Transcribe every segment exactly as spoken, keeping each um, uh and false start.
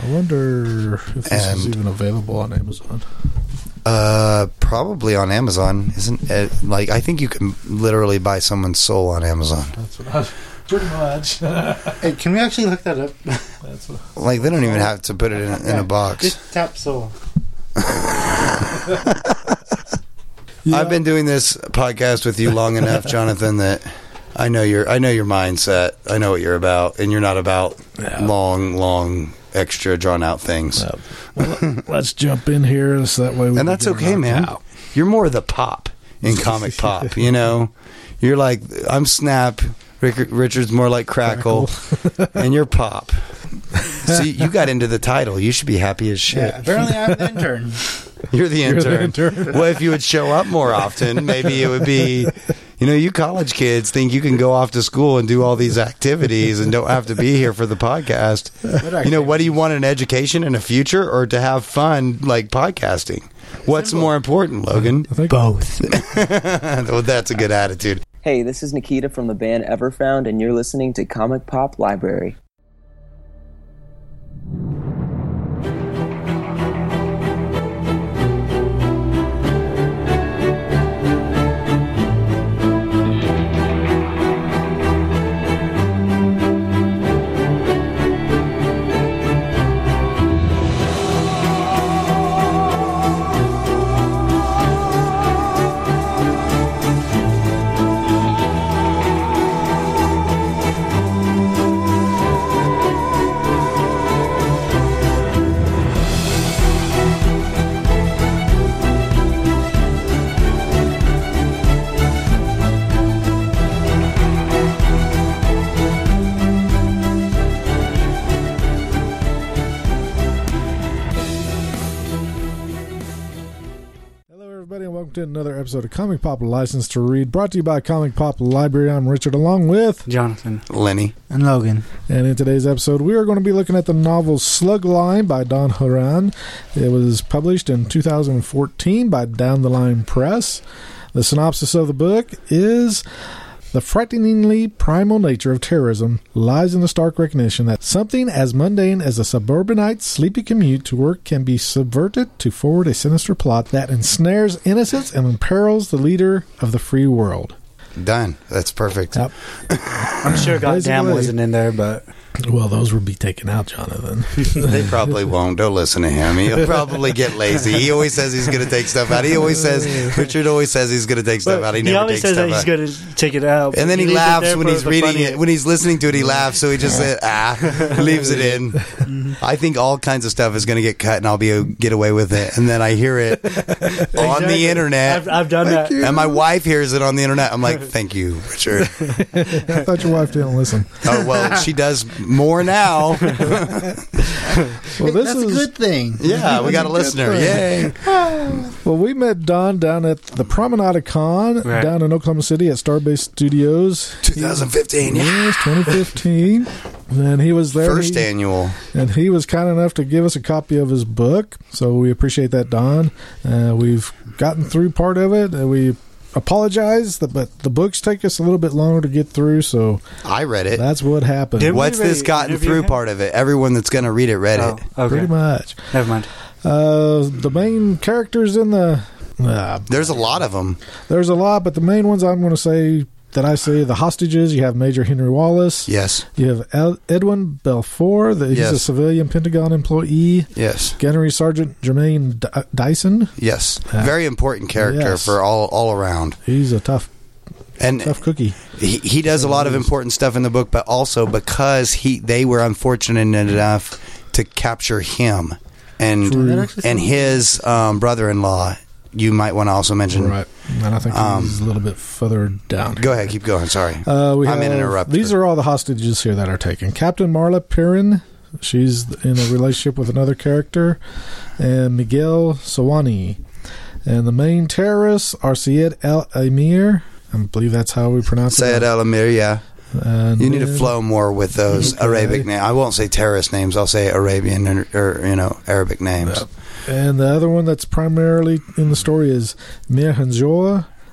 I wonder if this And- is even available on Amazon. Uh, probably on Amazon, isn't it? Like, I think you can literally buy someone's soul on Amazon. That's what I was, pretty much. Hey, can we actually look that up? That's what, Like, they don't even have to put it in, in Yeah, a box. Just tap soul. yeah. I've been doing this podcast with you long enough, Jonathan, that I know your I know your mindset. I know what you're about, and you're not about Yeah. long, long, extra drawn out things. Uh, well, let's jump in here so that way we And can that's get okay, knocked man. out. You're more the pop in comic pop, you know? You're like, I'm Snap, Rick, Richard's more like Crackle, and you're Pop. See, you got into the title. You should be happy as shit. Yeah, apparently I'm the intern. You're the You're intern. the intern. Well, if you would show up more often, maybe it would be, you know, you college kids think you can go off to school and do all these activities and don't have to be here for the podcast. You know, what do you want, an education and a future, or to have fun like podcasting? What's more important, Logan? I think Both. Well, that's a good attitude. Hey, this is Nikita from the band Everfound, and you're listening to Comic Pop Library. Hello, everybody, and welcome to another episode of Comic Pop License to Read, brought to you by Comic Pop Library. I'm Richard, along with Jonathan. Lenny. And Logan. And in today's episode, we are going to be looking at the novel Slug Line by Don Horan. It was published in two thousand fourteen by Down the Line Press. The synopsis of the book is: the frighteningly primal nature of terrorism lies in the stark recognition that something as mundane as a suburbanite's sleepy commute to work can be subverted to forward a sinister plot that ensnares innocence and imperils the leader of the free world. Done. That's perfect. Yep. I'm sure goddamn Basically. wasn't in there, but Well, those would be taken out, Jonathan. They probably won't. Don't listen to him. He'll probably get lazy. He always says he's going to take stuff out. He always says, Richard always says he's going to take stuff out. He, he never always takes says that stuff he's out. going to take it out. And then he leaves it laughs there when for he's the reading funny- it. When he's listening to it, he laughs. So he just said, ah, leaves it in. I think all kinds of stuff is going to get cut, and I'll be able to get away with it. And then I hear it on Exactly. the internet. I've, I've done that. And my wife hears it on the internet. I'm like, thank you, Richard. I thought your wife didn't listen. Oh, well, she does more now. Well, this That's is a good thing. Yeah, we got a listener. Yay. well. We met Don down at the Promenade Con Right. down in Oklahoma City at Starbase Studios. twenty fifteen. Yeah. Yes, twenty fifteen. And he was there. First he, annual. and he was kind enough to give us a copy of his book. So we appreciate that, Don. Uh, we've gotten through part of it. And we apologize, but the books take us a little bit longer to get through. So I read it. that's what happened. Did we What's this really gotten interview through him? part of it? Everyone that's going to read it read Oh, it. okay. Pretty much. Never mind. Uh, the main characters in the uh, There's a lot of them. there's a lot, but the main ones I'm going to say that I say the hostages. You have Major Henry Wallace. Yes. You have El- Edwin Belfour. The, he's Yes. a civilian Pentagon employee. Yes. Gunnery Sergeant Jermaine D- Dyson. Yes. Uh, Very important character yes. for all all around. He's a tough, And tough cookie. he, he does a lot of important stuff in the book, but also because he they were unfortunate enough to capture him and True. That actually and sounds- his um, brother-in-law. You might want to also mention. Right. And I think Um, he's a little bit further down. Go ahead, keep going. Sorry. Uh, we I'm have, an interrupter. These are all the hostages here that are taken. Captain Marla Pirin, she's in a relationship with another character, and Miguel Sawani. And the main terrorists are Syed El Amir. I believe that's how we pronounce Sayed it. Al Amir, yeah. And You need to then- flow more with those Okay. Arabic names. I won't say terrorist names. I'll say Arabian or, or you know Arabic names. Yep. And the other one that's primarily in the story is Mir Hanjoa,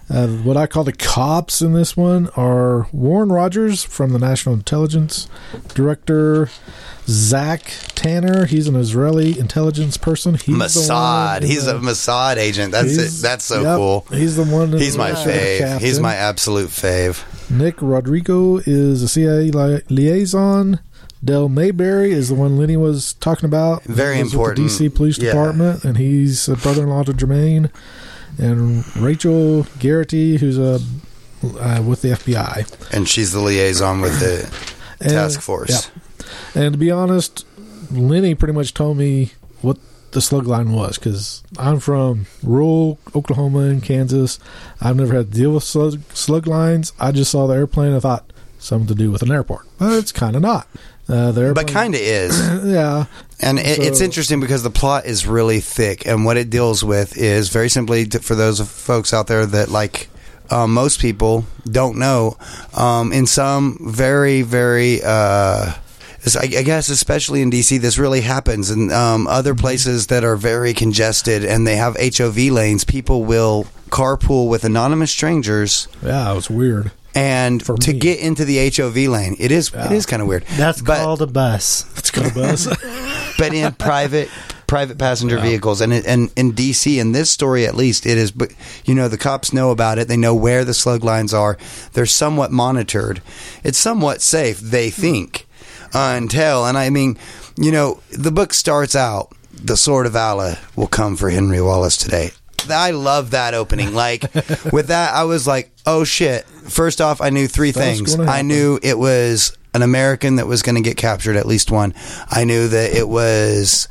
Uh, what I call the cops in this one are Warren Rogers from the National Intelligence Director, Zach Tanner. He's an Israeli intelligence person. He's Mossad. He's the, a Mossad agent. That's it. That's so yep, cool. He's the one. He's my uh, fave. captain. He's my absolute fave. Nick Rodrigo is a C I A li- liaison. Del Mayberry is the one Lenny was talking about. Very He was important. With the D C Police Yeah. Department, and he's a brother-in-law to Jermaine. And Rachel Garrity, who's a uh, with the F B I, And she's the liaison with the and, task force. Yeah. And to be honest, Lenny pretty much told me what the slug line was, because I'm from rural Oklahoma and Kansas. I've never had to deal with slug, slug lines. I just saw the airplane and I thought something to do with an airport, but it's kind of not. Uh, the But kind of is. yeah. And it, So- it's interesting because the plot is really thick, and what it deals with is very simply to, for those folks out there that like um, most people don't know. Um, in some very, very, uh, I, I guess, especially in D C, this really happens. In um, other places that are very congested and they have H O V lanes, people will carpool with anonymous strangers. Yeah, it was weird. And For to me. get into the H O V lane, it is Yeah. it is kind of weird. That's But- called a bus. It's got a bus. but in private private passenger Yeah. vehicles, and it, and in D C, in this story at least, it is. But you know, the cops know about it. They know where the slug lines are. They're somewhat monitored. It's somewhat safe, they think, uh, until. And I mean, you know, the book starts out. The sword of Allah will come for Henry Wallace today. I love that opening. Like with that, I was like, "Oh shit!" First off, I knew three That's things. gonna I happen. knew it was an American that was going to get captured, at least one. I knew that it was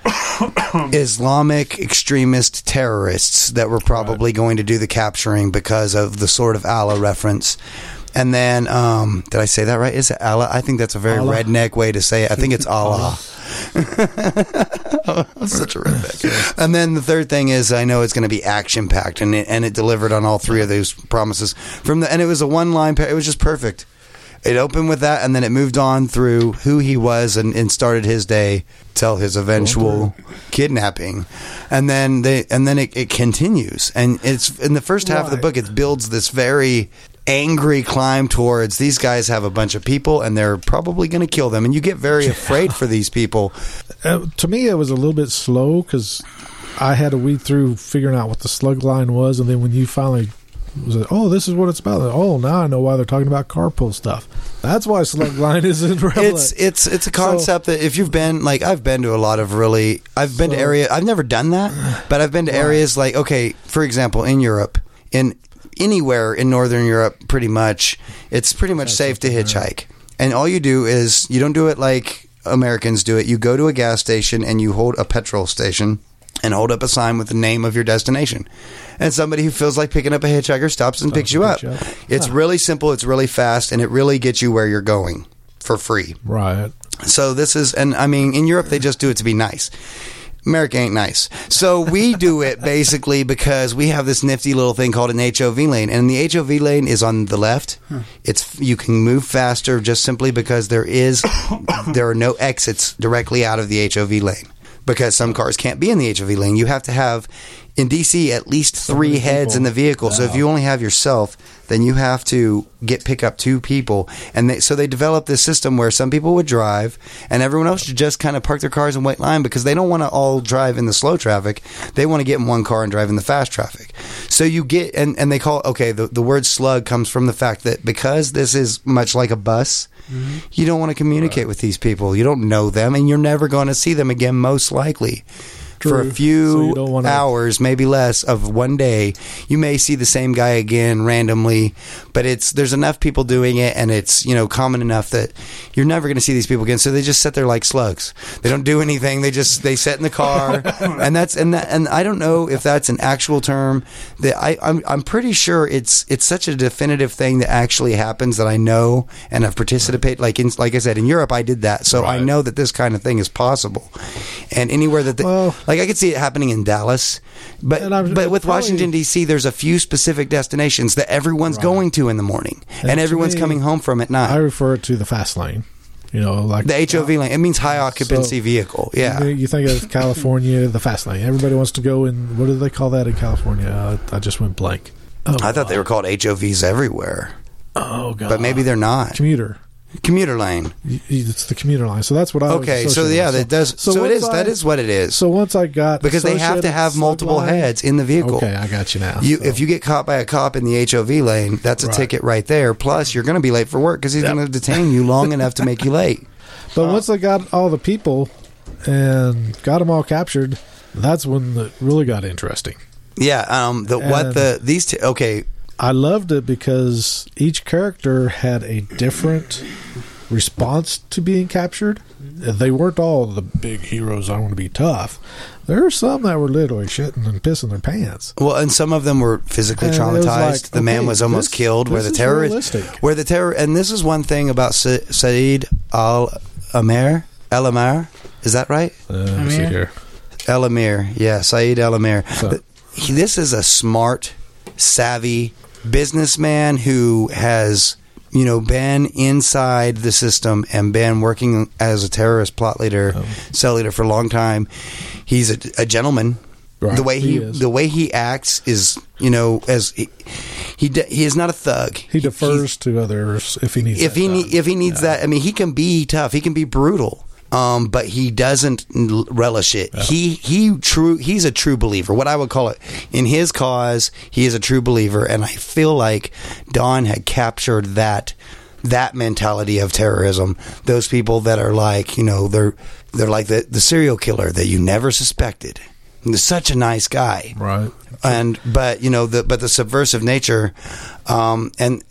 Islamic extremist terrorists that were probably going to do the capturing because of the Sword of Allah reference. And then, um, did I say that right? Is it Allah? I think that's a very Allah. redneck way to say it. I think it's Allah. I'm such a redneck. And then the third thing is, I know it's going to be action packed, and it, and it delivered on all three of those promises. From the and it was a one line. It was just perfect. It opened with that, and then it moved on through who he was, and, and started his day till his eventual kidnapping, and then they and then it, it continues, and it's in the first half of the Right. book. It builds this very angry climb towards these guys have a bunch of people, and they're probably going to kill them, and you get very afraid for these people. Uh, to me, it was a little bit slow because I had to weed through figuring out what the slug line was, and then when you finally was like, oh, this is what it's about. Like, oh, now I know why they're talking about carpool stuff. That's why slug line is in prevalent. It's it's it's a concept that if you've been like I've been to a lot of really I've been to So- area I've never done that, but I've been to Right. areas like okay, for example, in Europe, in anywhere in Northern Europe, pretty much it's pretty much safe to hitchhike, and all you do is you don't do it like Americans do it. You go to a gas station and you hold a petrol station and hold up a sign with the name of your destination. And somebody who feels like picking up a hitchhiker stops and Stops picks and you up. picks you up. It's Huh. really simple, it's really fast, and it really gets you where you're going for free. right. So this is, and I mean, in Europe, they just do it to be nice. America ain't nice. So we do it basically because we have this nifty little thing called an H O V lane. And the H O V lane is on the left. It's you can move faster just simply because there is there are no exits directly out of the H O V lane. Because some cars can't be in the H O V lane. You have to have, in D C, at least three many heads people. in the vehicle. So if you only have yourself, then you have to get pick up two people. And they, so they developed this system where some people would drive and everyone else should just kind of park their cars and wait line because they don't want to all drive in the slow traffic. They want to get in one car and drive in the fast traffic. So you get, and, and they call, okay, the, the word slug comes from the fact that because this is much like a bus, mm-hmm. you don't want to communicate with these people. You don't know them and you're never going to see them again, most likely. For a True. few So you don't wanna- hours, maybe less, of one day, you may see the same guy again randomly. But it's there's enough people doing it, and it's you know common enough that you're never going to see these people again. So they just sit there like slugs. They don't do anything. They just they sit in the car, and that's and that and I don't know if that's an actual term. That I I'm I'm pretty sure it's it's such a definitive thing that actually happens that I know and I've participated. Like in like I said in Europe, I did that, so I Right. know that this kind of thing is possible. And anywhere that the, Well- like I could see it happening in Dallas, but And I'm- but with probably- Washington D C, there's a few specific destinations that everyone's Right. going to in the morning, and, And to everyone's me, coming home from at night. I refer to the fast lane. You know, like the H O V lane, it means high occupancy So, vehicle. Yeah, You, you think of California, the fast lane. Everybody wants to go in. What do they call that in California? Uh, I just went blank. Oh, I thought they were called H O Vs everywhere, oh god, but maybe they're not. commuter. Commuter lane. Y- It's the commuter line. So that's what I. Okay, was so associating yeah, with. that does. So, it once is. I- that is what it is. So once I got because they have to associated have slug multiple line- heads in the vehicle. Okay, I got you now. You, So- if you get caught by a cop in the H O V lane, that's a Right. ticket right there. Plus, you're going to be late for work because he's Yep. going to detain you long enough to make you late. But once I got all the people and got them all captured, that's when it really got interesting. Yeah. Um. The what And- the these two. Okay. I loved it because each character had a different response to being captured. They weren't all the big heroes. I want to be tough. There were some that were literally shitting and pissing their pants. Well, and some of them were physically And it was traumatized. like, the man okay, was almost this- killed. Where this the is terrorist, realistic. where the terror, and this is one thing about Sa- Saeed Al Amir. El Amir, is that right? Uh, let me see Amir? here. El Amir, yeah, Saeed El Amir. So- Th- he- This is a smart, savvy businessman who has, you know, been inside the system and been working as a terrorist plot leader, Oh. cell leader for a long time. He's a, a gentleman. Right, The way he, he is. the way he acts is, you know, as he he, de- he is not a thug. He defers to others if he needs. if that he done. ne- if he needs that. I mean, he can be tough. He can be brutal. Um, but he doesn't l- relish it. He he true. He's a true believer. What I would call it in his cause. He is a true believer, and I feel like Don had captured that that mentality of terrorism. Those people that are like, you know, they're they're like the the serial killer that you never suspected. And he's such a nice guy. right. And but you know the but the subversive nature, um, and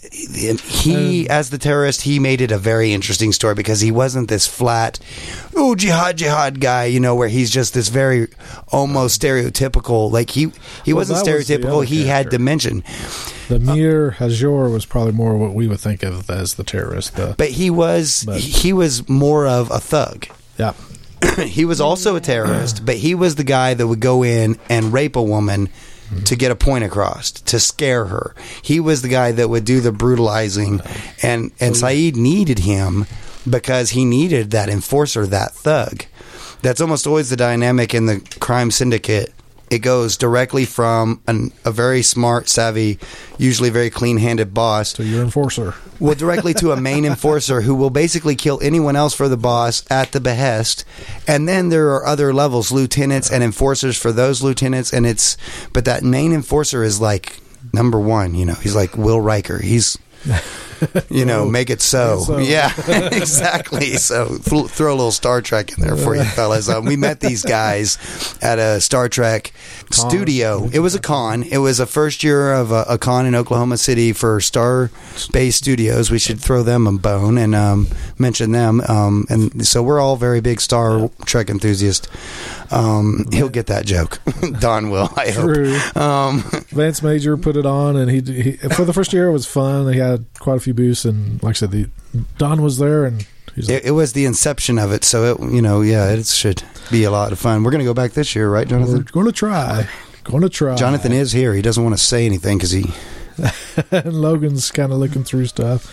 he as the terrorist he made it a very interesting story because he wasn't this flat, oh jihad jihad guy, you know, where he's just this very almost stereotypical, like he he Well, wasn't that was the stereotypical. other He had character. dimension, The Mir Hazor was probably more what we would think of as the terrorist. The, but he was But- he was more of a thug. yeah. He was also a terrorist, but he was the guy that would go in and rape a woman to get a point across, to scare her. He was the guy that would do the brutalizing, and and Saeed needed him because he needed that enforcer, that thug. That's almost always the dynamic in the crime syndicate. It goes directly from an, a very smart, savvy, usually very clean-handed boss So your enforcer. well, directly to a main enforcer who will basically kill anyone else for the boss at the behest. And then there are other levels, lieutenants and enforcers for those lieutenants. And it's, but that main enforcer is like number one, you know, he's like Will Riker. He's, you know, Oh, make it so. so. Yeah, exactly. So th- throw a little Star Trek in there for you fellas. Um, we met these guys at a Star Trek Con. studio. It was a con. It was a first year of a, a con in Oklahoma City for Star Space Studios. We should throw them a bone and um, mention them. Um, and so we're all very big Star Trek enthusiasts. Um, he'll get that joke. Don will, I True. hope. Um, Vance Major put it on, and he, he for the first year it was fun. They had quite a few booths, and like I said, the Don was there, and he's like, It, it was the inception of it, so it, you know, yeah, it should be a lot of fun. We're going to go back this year, right, "We're Jonathan? going to try, going to try." Jonathan is here. He doesn't want to say anything because he. and Logan's kind of looking through stuff.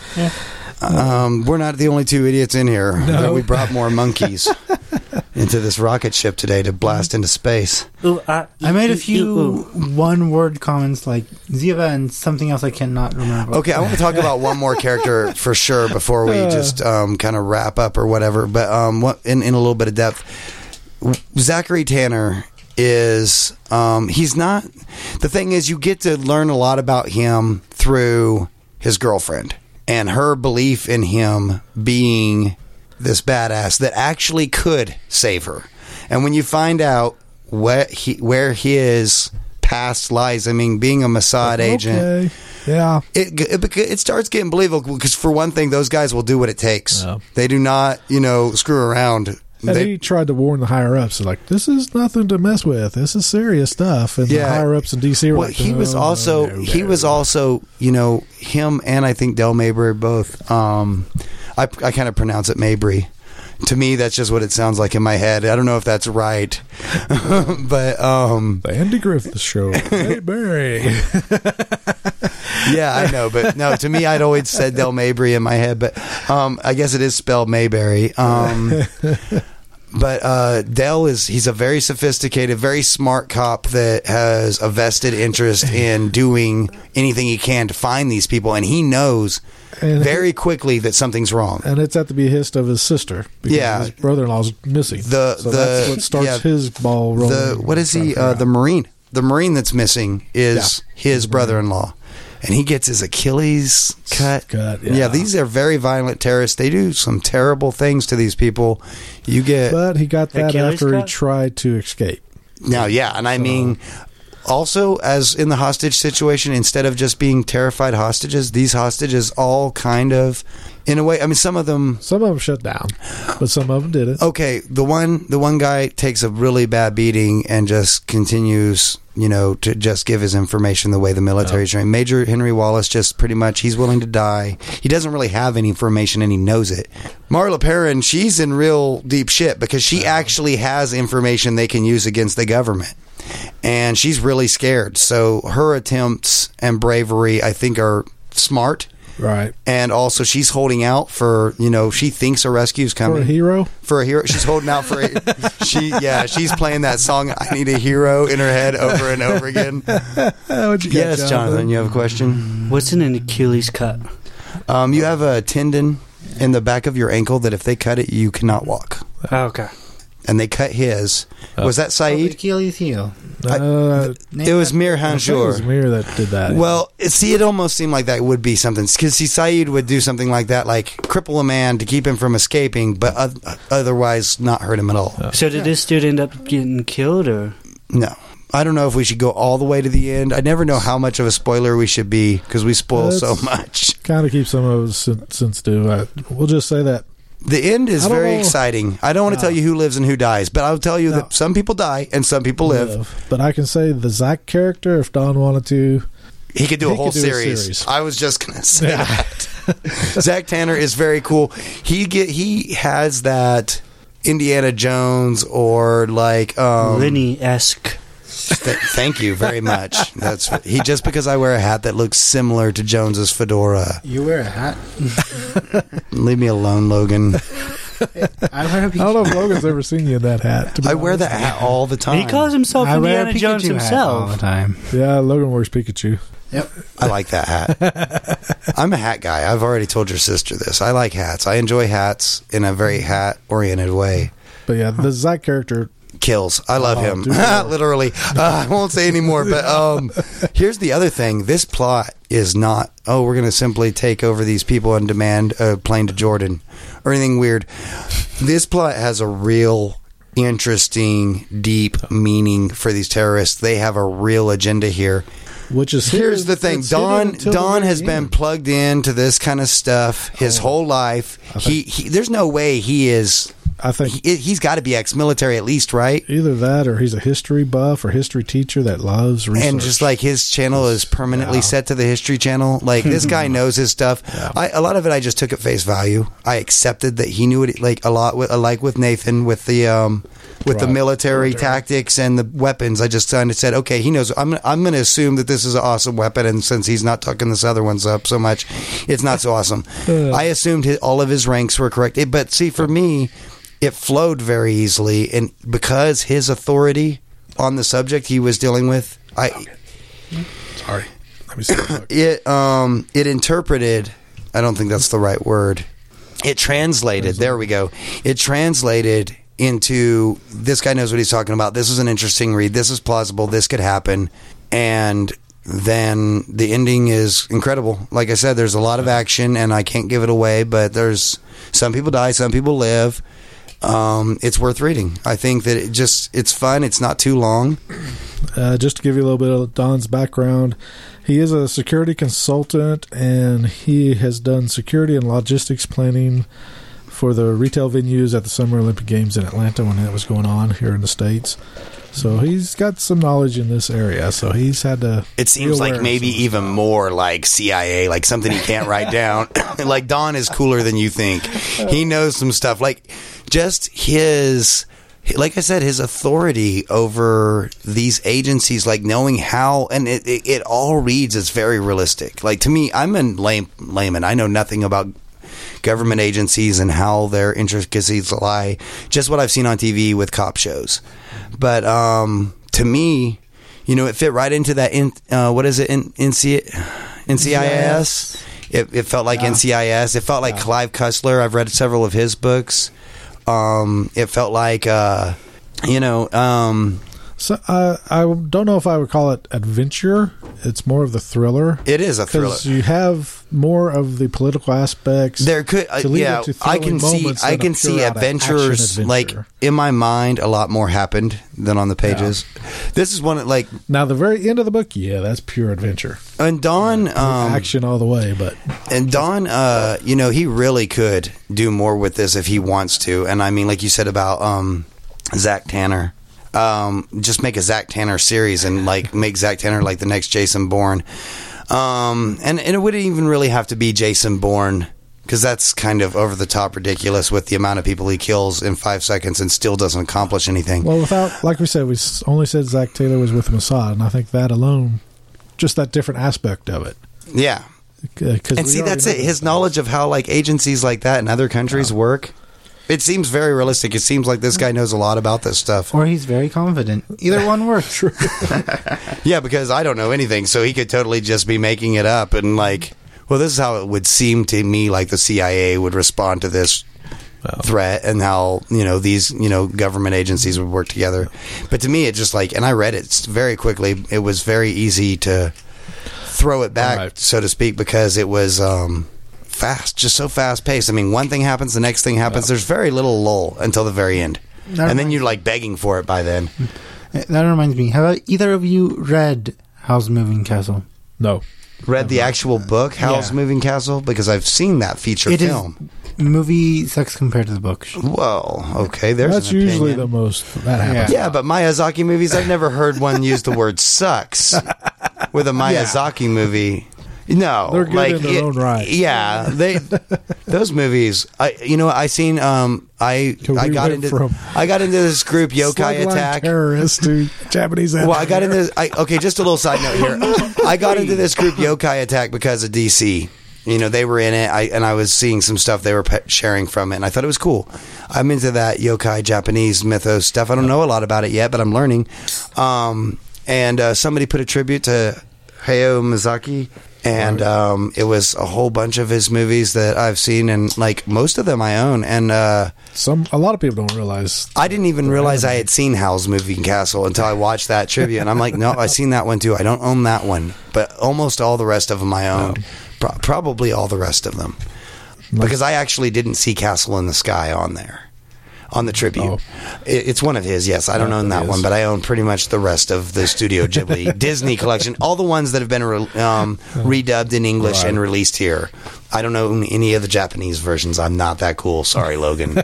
Um, we're not the only two idiots in here. No. We brought more monkeys into this rocket ship today to blast into space. Ooh, I, I made a ooh, few ooh. one-word comments like Ziva and something else I cannot remember. Okay, I want to talk about one more character for sure before we just um, kind of wrap up or whatever. But um, what, in, in a little bit of depth, Zachary Tanner is um, he's not. The thing is, you get to learn a lot about him through his girlfriend and her belief in him being this badass that actually could save her. And when you find out what he, where his past lies, I mean, being a Mossad agent. Okay. Yeah. It, it it starts getting believable because, for one thing, those guys will do what it takes. Yeah. They do not, you know, screw around. And They, he tried to warn the higher ups, like, this is nothing to mess with. This is serious stuff. And Yeah. the higher ups in D C were well, like, he was "No, also no, he no." was also, you know, him and I think Del Mabry both. Um, I I kind of pronounce it Mabry. To me, that's just what it sounds like in my head. I don't know if that's right, but um, The Andy Griffith Show. Hey, Barry. yeah, I know, but no, to me, I'd always said Del Mabry in my head, but um, I guess it is spelled Mayberry. Um, But uh, Dell is, he's a very sophisticated, very smart cop that has a vested interest in doing anything he can to find these people. And he knows And very quickly that something's wrong. And it's at the behest of his sister. Because Yeah. his brother-in-law's missing. The- so the- that's what starts yeah, his ball rolling. The what is trying to he? figure Uh, out. the Marine. The Marine that's missing is his brother-in-law, and he gets his Achilles cut. Cut, yeah. These are very violent terrorists. They do some terrible things to these people. You get But he got that Achilles after he cut? tried to escape. now, yeah, and I mean. Also, as in the hostage situation, instead of just being terrified hostages, these hostages all kind of, in a way, I mean, some of them. Some of them shut down, but some of them didn't. Okay, the one the one guy takes a really bad beating and just continues, you know, to just give his information the way the military is trained. Major Henry Wallace just pretty much, he's willing to die. He doesn't really have any information and he knows it. Marla Perrin, she's in real deep shit because she actually has information they can use against the government. And she's really scared. So her attempts and bravery, I think, are smart. Right. And also, she's holding out for, you know, she thinks a rescue's coming. For a hero? For a hero. She's holding out for a, she, yeah, she's playing that song, I Need a Hero, in her head over and over again. What'd you get, Yes, Jonathan, you have a question? What's in an Achilles cut? Um, you have a tendon in the back of your ankle that if they cut it, you cannot walk. Oh, okay. And they cut his. Was that Saeed? Achilles heel. Uh, It was Mir I think it was Hanjour. Mir that did that. Well, it- see, it almost seemed like that would be something. Because, see, Saeed would do something like that, like cripple a man to keep him from escaping, but oth- otherwise not hurt him at all. So did this dude end up getting killed, or? No. I don't know if we should go all the way to the end. I never know how much of a spoiler we should be because we spoil so That's- much. kind of keep some of us sen- sensitive. Uh, we'll just say that. The end is I don't very know. exciting. I don't want to tell you who lives and who dies, but I'll tell you No. that some people die and some people live. But I can say the Zach character, if Don wanted to, He could do a He whole could do a series. series. I was just gonna say that. Zach Tanner is very cool. He get he has that Indiana Jones or like um, Lenny-esque. th- thank you very much. That's he. Just because I wear a hat that looks similar to Jones's fedora. You wear a hat? Leave me alone, Logan. I wear a I don't know if Logan's ever seen you in that hat. to be I wear honest. that hat all the time. He calls himself I wear a Indiana Jones Pikachu hat all the himself. time. Yeah, Logan wears Pikachu. Yep. I like that hat. I'm a hat guy. I've already told your sister this. I like hats. I enjoy hats in a very hat-oriented way. But yeah, the Zach character, Kills. I love Oh, him. do more. Literally. Uh, I won't say anymore. But um, here's the other thing. This plot is not, oh, we're going to simply take over these people and demand a plane to Jordan or anything weird. This plot has a real interesting, deep meaning for these terrorists. They have a real agenda here. which is Here's the thing. it's hidden Don until the Don very has been end. plugged into this kind of stuff his Oh. whole life. He, he there's no way he is I think he, he's got to be ex-military at least, right? either that or he's a history buff or history teacher that loves research. And just like his channel is permanently Yeah. set to the History Channel, like this guy knows his stuff. I, a lot of it I just took at face value. I accepted that he knew it, like a lot, with, like with Nathan, with the um, with the Right. military Military. tactics and the weapons. I just kind of said, okay, he knows. I'm I'm going to assume that this is an awesome weapon, and since he's not tucking this other ones up so much, it's not so awesome. Uh. I assumed his, all of his ranks were correct, It- but see, for me, it flowed very easily, and because his authority on the subject he was dealing with, I. sorry, let me see. the book. It um it interpreted, I don't think that's the right word. It translated. There we go. It translated into this guy knows what he's talking about. This is an interesting read. This is plausible. This could happen. And then the ending is incredible. Like I said, there's a lot of action and I can't give it away, but there's some people die, some people live. Um, it's worth reading. I think that it just it's fun. It's not too long. Uh, just to give you a little bit of Don's background, he is a security consultant and he has done security and logistics planning for the retail venues at the Summer Olympic Games in Atlanta when that was going on here in the States. So he's got some knowledge in this area. So he's had to. It seems be aware like of maybe some even stuff. more like C I A, like something he can't write down. Like Don is cooler than you think. He knows some stuff. Like just his, like I said, his authority over these agencies, like knowing how, and it, it, it all reads as very realistic. Like to me, I'm a lame, layman. I know nothing about government agencies and how their intricacies lie. Just what I've seen on T V with cop shows. But um, to me, you know, it fit right into that. In, uh, what is it? In, in C- N C I S. It, it felt like yeah. N C I S. It felt like yeah. Clive Cussler. I've read several of his books. Um, it felt like, uh, you know. Um, so uh, I don't know if I would call it adventure. It's more of the thriller. It is a thriller. Because you have more of the political aspects. There could, uh, yeah, I can see, I can see adventures. Like in my mind, a lot more happened than on the pages. Yeah. This is one like now the very end of the book. Yeah, that's pure adventure. And Don, um, action all the way. But and Don, uh, you know, he really could do more with this if he wants to. And I mean, like you said about um, Zach Tanner. Um, just make a Zach Tanner series and like make Zach Tanner like the next Jason Bourne. Um, and, and it wouldn't even really have to be Jason Bourne because that's kind of over the top ridiculous with the amount of people he kills in five seconds and still doesn't accomplish anything. Well, without, like we said, we only said Zach Taylor was with Mossad, and I think that alone, just that different aspect of it. Yeah. And see, that's it. His knowledge of how like agencies like that in other countries yeah. work. It seems very realistic. It seems like this guy knows a lot about this stuff. Or he's very confident. Either one works. Yeah, because I don't know anything, so he could totally just be making it up and like, well, this is how it would seem to me like the C I A would respond to this oh. threat and how, you know, these, you know, government agencies would work together. But to me, it just like, and I read it very quickly. It was very easy to throw it back, right. so to speak, because it was... um fast, just so fast paced. I mean, one thing happens, the next thing happens. There's very little lull until the very end, that and then you're like begging for it by then. That reminds me. Have either of you read Howl's Moving Castle? No. Read the actual book, Howl's yeah. Moving Castle, because I've seen that feature it film. Is movie sex compared to the book. Whoa, okay. There's that's an usually opinion. the most that happens. Yeah, but Miyazaki movies, I've never heard one use the word sucks with a Miyazaki yeah. movie. No, they're good like in their it, own right. Yeah, they those movies. I you know I seen um I I got into from I got into this group Yokai Attack terrorists to Japanese. Well, I got into I okay. Just a little side note here. I got into this group Yokai Attack because of D C. You know, they were in it, I, and I was seeing some stuff they were pe- sharing from it, and I thought it was cool. I'm into that yokai Japanese mythos stuff. I don't know a lot about it yet, but I'm learning. Um, and uh, somebody put a tribute to Hayao Miyazaki. And um, it was a whole bunch of his movies that I've seen, and like most of them I own. And uh, some, a lot of people don't realize. I didn't even realize I had seen Howl's Moving Castle until I watched that trivia, and I'm like, no, I've seen that one too. I don't own that one, but almost all the rest of them I own. No. Pro- probably all the rest of them, because I actually didn't see Castle in the Sky on there. On the tribute. Oh. It's one of his, yes. I don't oh, own that one, but I own pretty much the rest of the Studio Ghibli Disney collection. All the ones that have been re- um, redubbed in English right. and released here. I don't own any of the Japanese versions. I'm not that cool. Sorry, Logan.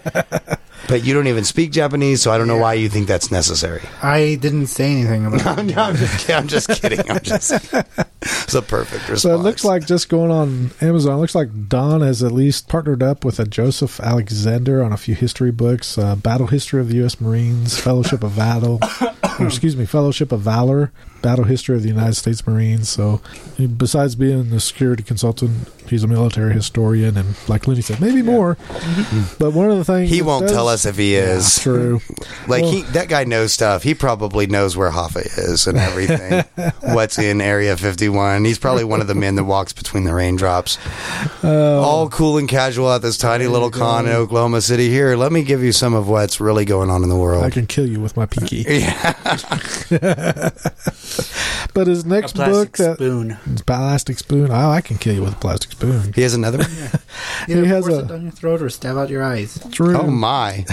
But you don't even speak Japanese, so I don't know why you think that's necessary. I didn't say anything about it. No, I'm just kidding. I'm just kidding. I'm just, it's a perfect response. So it looks like, just going on Amazon, it looks like Don has at least partnered up with a Joseph Alexander on a few history books. Uh, Battle History of the U S Marines, Fellowship of Battle, or excuse me, Fellowship of Valor, Battle History of the United States Marines. So he, besides being a security consultant, he's a military historian, and like Lenny said, maybe yeah. more. Mm-hmm. But one of the things he won't does, tell us if he is. Yeah, true. Like well, he, that guy knows stuff. He probably knows where Hoffa is and everything. What's in Area fifty-one? He's probably one of the men that walks between the raindrops. Uh, All cool and casual at this tiny little con in Oklahoma City. Here, let me give you some of what's really going on in the world. I can kill you with my pinky. Yeah. But his next a book, plastic spoon, uh, plastic spoon. Oh, I can kill you with a plastic spoon. He has another one. Yeah. Either he has force a, it down your throat or stab out your eyes. True. Oh my.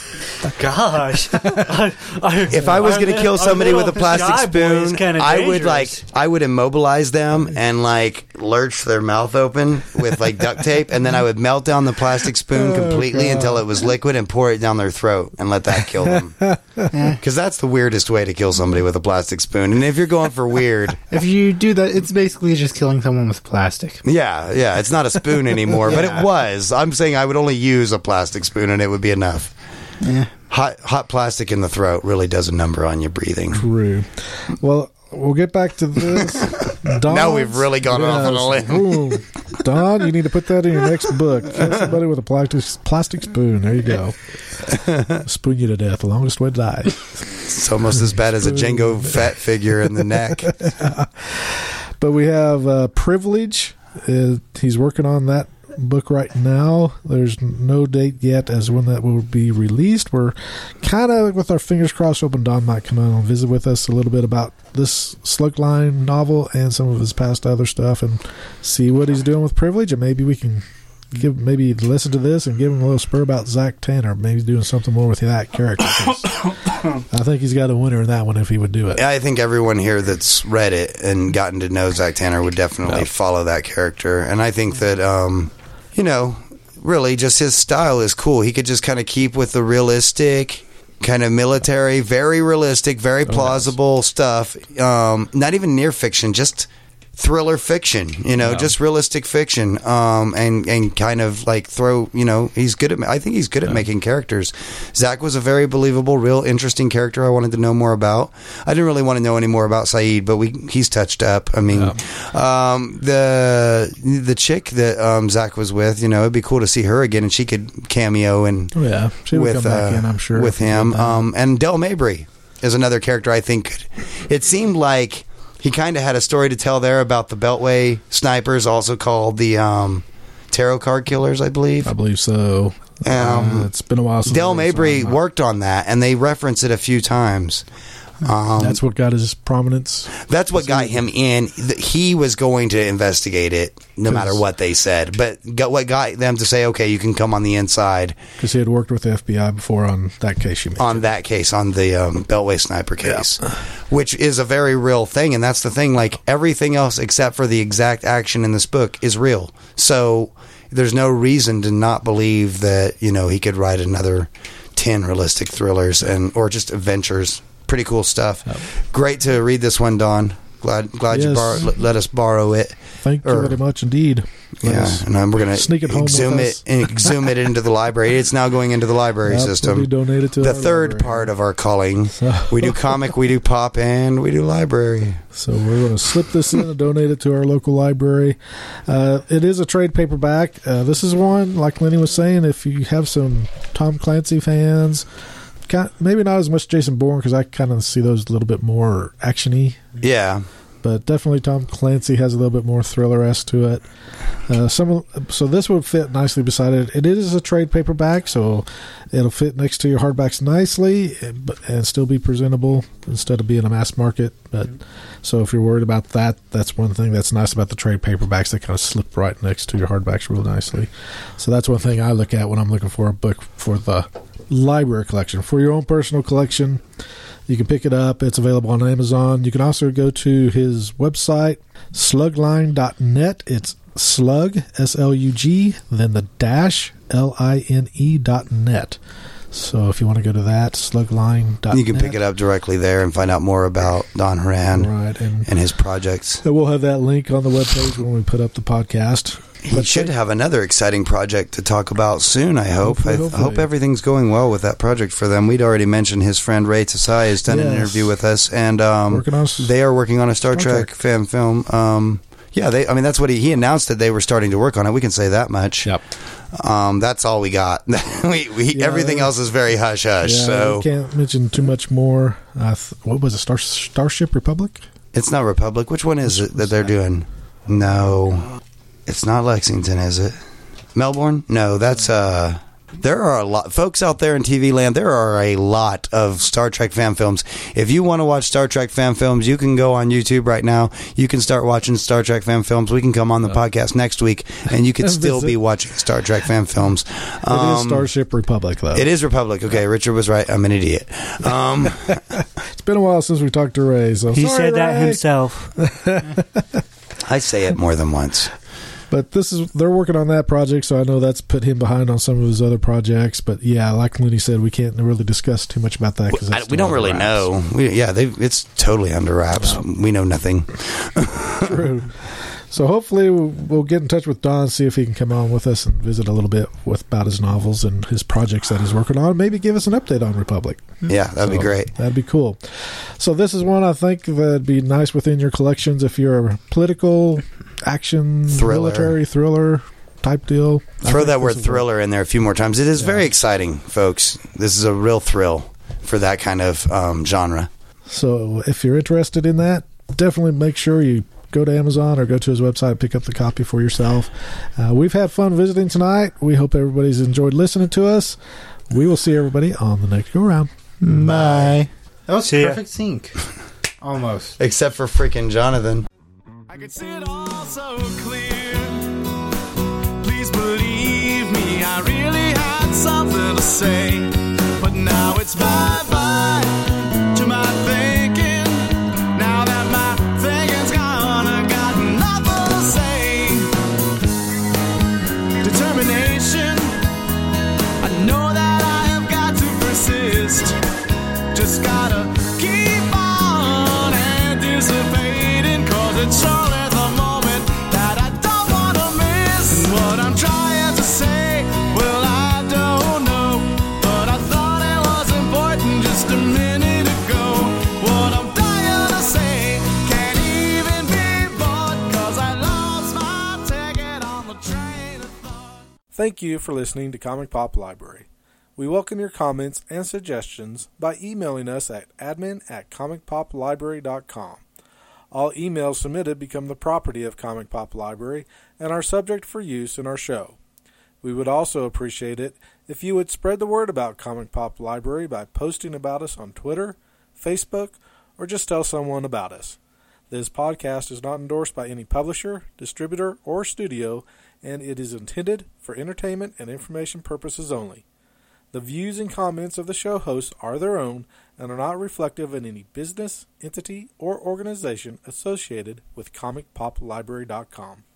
Gosh. I, I, if I was going to kill somebody with a plastic spoon, I would dangerous. like I would immobilize them and like lurch their mouth open with like duct tape, and then I would melt down the plastic spoon oh, completely God. until it was liquid and pour it down their throat and let that kill them. Because that's the weirdest way to kill somebody with a plastic spoon. And if you're going for weird, if you do that, it's basically just killing someone with plastic. Yeah, yeah, it's not a spoon anymore, yeah. but it was. I'm saying I would only use a plastic spoon and it would be enough. Yeah. Hot hot plastic in the throat really does a number on your breathing. True. Well, we'll get back to this. Don's, Now we've really gone off on a limb. Boom. Don, you need to put that in your next book. Kill somebody with a plastic, plastic spoon. There you go. Spoon you to death. The longest way to die. It's almost as bad as a Django Fett figure in the neck. But we have uh, Privilege. Uh, he's working on that book right now. There's no date yet as when that will be released. We're kind of with our fingers crossed hoping Don might come on and visit with us a little bit about this Slugline novel and some of his past other stuff and see what he's doing with Privilege, and maybe we can give maybe listen to this and give him a little spur about Zach Tanner, maybe doing something more with that character. I think he's got a winner in that one if he would do it. I think everyone here that's read it and gotten to know Zach Tanner would definitely Yep. follow that character. And I think that, um, you know, really just his style is cool. He could just kind of keep with the realistic, kind of military, very realistic, very plausible nice. stuff. Um, not even near fiction, just thriller fiction, you know, Yeah. just realistic fiction, um, and and kind of like throw, you know, he's good at. I think he's good at Yeah. making making characters. Zach was a very believable, real interesting character. I wanted to know more about. I didn't really want to know any more about Saeed, but we he's touched up. I mean, um, the the chick that um, Zach was with, you know, it'd be cool to see her again, and she could cameo and Oh, yeah. She would with come back uh, in, I'm sure. with him. Um, and Del Mabry is another character I think. It seemed like he kind of had a story to tell there about the Beltway snipers, also called the um, tarot card killers, I believe. I believe so. Um, uh, it's been a while since Del I read Mabry some. worked on that, and they reference it a few times. Um, That's what got his prominence. That's what got him in. Th- He was going to investigate it, no matter what they said. But got what got them to say, "Okay, you can come on the inside." Because he had worked with the F B I before on that case you mentioned. On that case, on the um, Beltway sniper case, which is a very real thing, and that's the thing. Like everything else, except for the exact action in this book, is real. So there's no reason to not believe that you know he could write another ten realistic thrillers and or just adventures. Pretty cool stuff. Yep. Great to read this one, Don. Glad glad you Yes. bar- let, let us borrow it. Thank you Or- very much indeed. Let Yeah, us and um, we're gonna sneak it home exhume with it us. and exhume it into the library. It's now going into the library Yep, system. will be donated to the our third library. part of our calling. So- We do comic, we do pop, and we do library. So we're going to slip this in and donate it to our local library. Uh, it is a trade paperback. Uh, this is one, like Lenny was saying, if you have some Tom Clancy fans, kind maybe not as much Jason Bourne, because I kind of see those a little bit more action-y. Yeah. But definitely Tom Clancy has a little bit more thriller-esque to it. Uh, some of, so this would fit nicely beside it. It is a trade paperback, so it'll fit next to your hardbacks nicely and, and still be presentable instead of being a mass market. But so if you're worried about that, that's one thing that's nice about the trade paperbacks. They kind of slip right next to your hardbacks real nicely. So that's one thing I look at when I'm looking for a book for the library collection. For your own personal collection, you can pick it up. It's available on Amazon. You can also go to his website, slugline dot net. It's slug, S L U G, then the dash, L I N E dot net. So if you want to go to that, slugline dot net. You can pick it up directly there and find out more about Don Horan Right, and, and his projects. and we'll have that link on the webpage when we put up the podcast. He should have another exciting project to talk about soon, I hope. Hopefully, I th- hopefully. hope everything's going well with that project for them. We'd already mentioned his friend Ray Tasai has done an Yes. interview with us, and um, Working on s- they are working on a Star, Star Trek, Trek. fan film. Um, yeah, they. I mean, that's what he, he announced that they were starting to work on it. We can say that much. Yep. Um, that's all we got. we, we, Yeah. everything else is very hush hush. Yeah, so we can't mention too much more. Uh, th- what was it, Star- Starship Republic? it's not Republic. Which one is it that they're doing? No, it's not Lexington, is it? Melbourne? No, that's uh. There are a lot, folks out there in T V land. There are a lot of Star Trek fan films. If you want to watch Star Trek fan films, you can go on YouTube right now. You can start watching Star Trek fan films. We can come on the podcast next week, and you can still be watching Star Trek fan films. It Um, is Starship Republic, though. It is Republic. Okay, Richard was right. I'm an idiot. Um, It's been a while since we talked to Ray. So He sorry, said that Ray. himself. I say it more than once. But this is they're working on that project, so I know that's put him behind on some of his other projects. But yeah, like Looney said, we can't really discuss too much about that because I, we don't really know. We, yeah, they, it's totally under wraps. We know nothing. True. So hopefully we'll, we'll get in touch with Don, see if he can come on with us and visit a little bit with about his novels and his projects that he's working on. Maybe give us an update on Republic. Yeah, that'd be So, great. That'd be cool. So this is one I think that'd be nice within your collections if you're a political, action, Thriller. military, thriller type deal. I Throw think that this word is thriller in there a few more times. It is Yeah. very exciting, folks. This is a real thrill for that kind of um, genre. So if you're interested in that, definitely make sure you go to Amazon or go to his website, pick up the copy for yourself. Uh, we've had fun visiting tonight. We hope everybody's enjoyed listening to us. We will see everybody on the next go-around. Bye. That was See ya. perfect sync. Almost. Except for freaking Jonathan. I could see it all so clear. Please believe me, I really had something to say. But now it's bye-bye to my thinking. Now that my thinking's gone, I got nothing to say. Determination, I know that I have got to persist. Just gotta keep on anticipating, cause it's only the moment that I don't wanna miss. And what I'm trying to say, well, I don't know, but I thought it was important just a minute ago. What I'm trying to say can't even be bought, cause I lost my ticket on the train of thought. Thank you for listening to Comic Pop Library. We welcome your comments and suggestions by emailing us at admin at comic pop library dot com. All emails submitted become the property of Comic Pop Library and are subject for use in our show. We would also appreciate it if you would spread the word about Comic Pop Library by posting about us on Twitter, Facebook, or just tell someone about us. This podcast is not endorsed by any publisher, distributor, or studio, and it is intended for entertainment and information purposes only. The views and comments of the show hosts are their own and are not reflective of any business, entity, or organization associated with comic pop library dot com.